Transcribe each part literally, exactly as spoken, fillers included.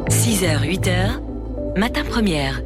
six heures, huit heures, matin première.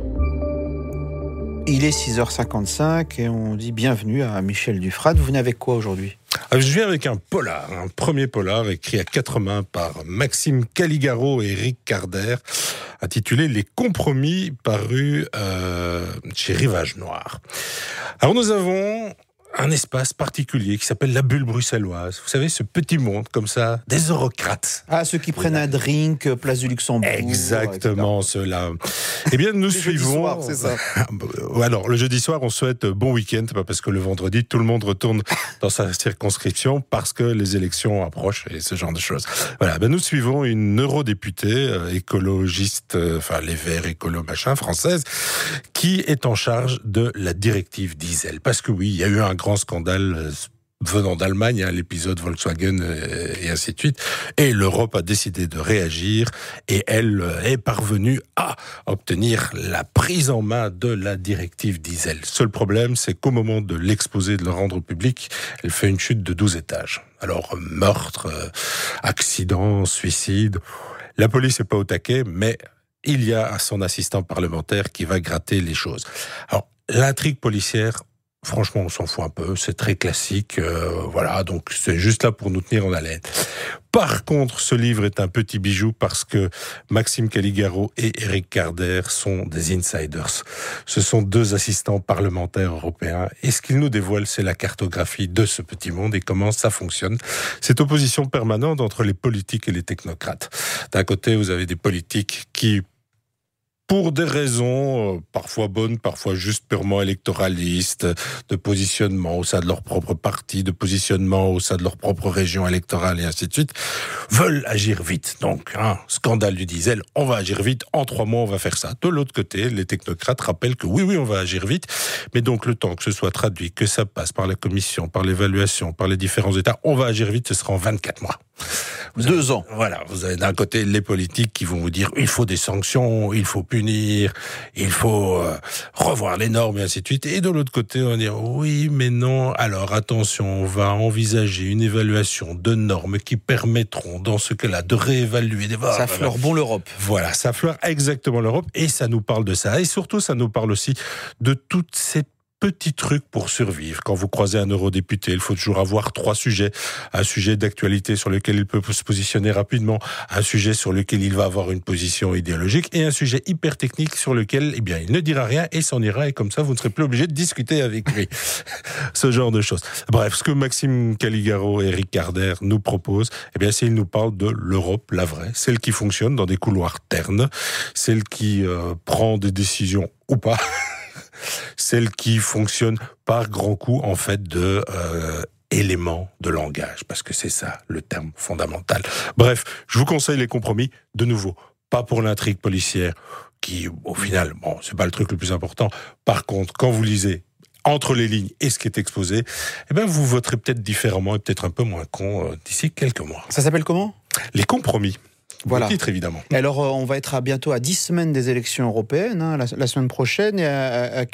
Il est six heures cinquante-cinq et on dit bienvenue à Michel Dufrat. Vous venez avec quoi aujourd'hui ? Je viens avec un polar, un premier polar écrit à quatre mains par Maxime Caligaro et Eric Carder, intitulé Les Compromis, paru euh, chez Rivage Noir. Alors nous avons un espace particulier qui s'appelle la bulle bruxelloise. Vous savez, ce petit monde comme ça, des eurocrates. Ah, ceux qui prennent un drink, place du Luxembourg. Exactement, ceux-là. Eh bien, nous suivons... Soir, c'est ça. Alors, le jeudi soir, on souhaite bon week-end, pas parce que le vendredi, tout le monde retourne dans sa circonscription parce que les élections approchent et ce genre de choses. Voilà, ben nous suivons une eurodéputée euh, écologiste, euh, enfin les Verts, écolo, machin, française, qui est en charge de la directive diesel. Parce que oui, il y a eu un grand scandale venant d'Allemagne, hein, l'épisode Volkswagen euh, et ainsi de suite, et l'Europe a décidé de réagir et elle euh, est parvenue à obtenir la prise en main de la directive diesel. Seul problème, c'est qu'au moment de l'exposer, de le rendre public, elle fait une chute de douze étages. Alors meurtre, euh, accident, suicide, la police n'est pas au taquet, mais il y a son assistant parlementaire qui va gratter les choses. Alors l'intrigue policière, franchement, on s'en fout un peu, c'est très classique, euh, voilà, donc c'est juste là pour nous tenir en haleine. Par contre, ce livre est un petit bijou parce que Maxime Caligaro et Eric Carder sont des insiders. Ce sont deux assistants parlementaires européens et ce qu'ils nous dévoilent, c'est la cartographie de ce petit monde et comment ça fonctionne. Cette opposition permanente entre les politiques et les technocrates. D'un côté, vous avez des politiques qui, pour des raisons euh, parfois bonnes, parfois juste purement électoralistes, de positionnement au sein de leur propre parti, de positionnement au sein de leur propre région électorale et ainsi de suite, veulent agir vite. Donc, hein, scandale du diesel, on va agir vite, en trois mois on va faire ça. De l'autre côté, les technocrates rappellent que oui, oui, on va agir vite, mais donc le temps que ce soit traduit, que ça passe par la commission, par l'évaluation, par les différents États, on va agir vite, ce sera en vingt-quatre mois. Vous Deux avez, ans. Voilà, vous avez d'un côté les politiques qui vont vous dire il faut des sanctions, il faut punir, il faut euh, revoir les normes et ainsi de suite. Et de l'autre côté, on va dire oui, mais non. Alors attention, on va envisager une évaluation de normes qui permettront, dans ce cas-là, de réévaluer. Des... Ça fleure bon l'Europe. Voilà, ça fleure exactement l'Europe et ça nous parle de ça. Et surtout, ça nous parle aussi de toutes ces petits trucs pour survivre. Quand vous croisez un eurodéputé, il faut toujours avoir trois sujets. Un sujet d'actualité sur lequel il peut se positionner rapidement, un sujet sur lequel il va avoir une position idéologique et un sujet hyper technique sur lequel, eh bien, il ne dira rien et s'en ira et comme ça, vous ne serez plus obligé de discuter avec lui. Ce genre de choses. Bref, ce que Maxime Caligaro et Eric Carder nous proposent, eh bien, c'est qu'ils nous parlent de l'Europe, la vraie, celle qui fonctionne dans des couloirs ternes, celle qui euh, prend des décisions ou pas, celle qui fonctionne par grands coups, en fait, de euh, éléments de langage, parce que c'est ça, le terme fondamental. Bref, je vous conseille Les Compromis, de nouveau, pas pour l'intrigue policière, qui, au final, bon, c'est pas le truc le plus important. Par contre, quand vous lisez entre les lignes et ce qui est exposé, eh ben, vous voterez peut-être différemment et peut-être un peu moins con euh, d'ici quelques mois. Ça s'appelle comment ? Les Compromis. Voilà. Le titre, évidemment. Alors, on va être à bientôt à dix semaines des élections européennes, hein, la, la semaine prochaine. Et à, à